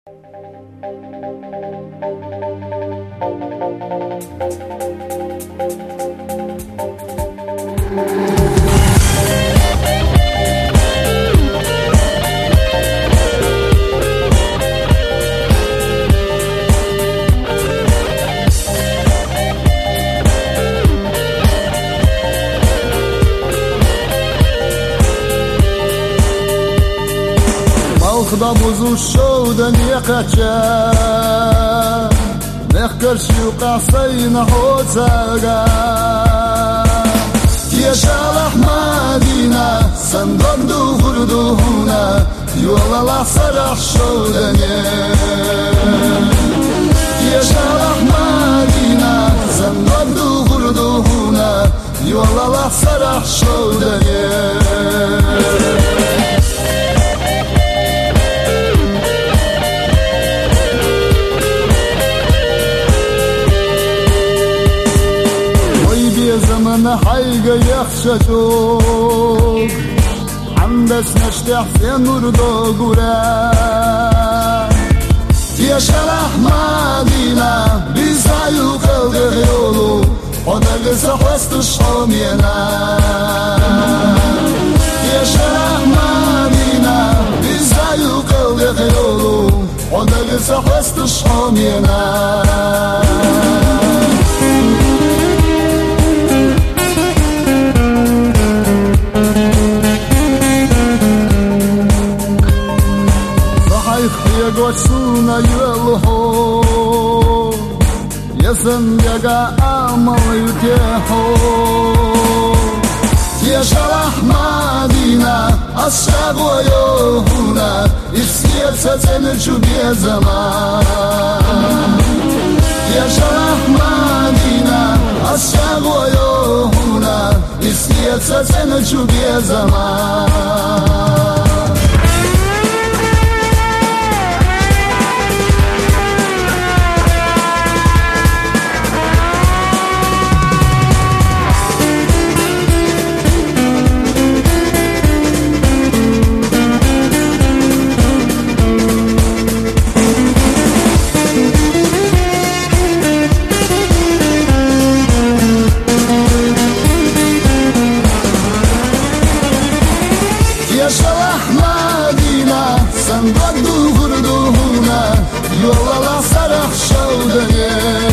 خدا بزرگ شدن یقچه نخکرشی و قصی نحوزگا تیشال احمدینا سندندو غردونا یوالا سرح شدن تیشال احمدینا سندندو غردونا یوالا سرح شدن زمن حيقة يخشتوك عندس نشتح في نردو قرا تيشال أحمدينا بيزايو قلق غيولو ودق سحوست شومينا تيشال أحمدينا بيزايو قلق غيولو ودق سحوست شومينا Госуна юлхо, ясен яга амал ютехо. Тиешал Ахмадина, асшагу йохуна, и в сердце ценечу безама. Тиешал Ахмадина, асшагу йохуна, и в сердце ценечу безама. تيشال أحمدينا سندندو غردونا يولا سرح شودني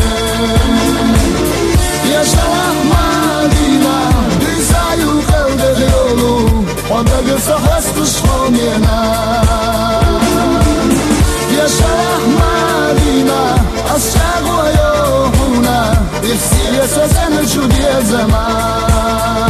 تيشال أحمدينا بيزايو قلق غيولو ودق سحوست شومينا تيشال أحمدينا أسشاغو يوهونا إفسير يسسن شو دي زمان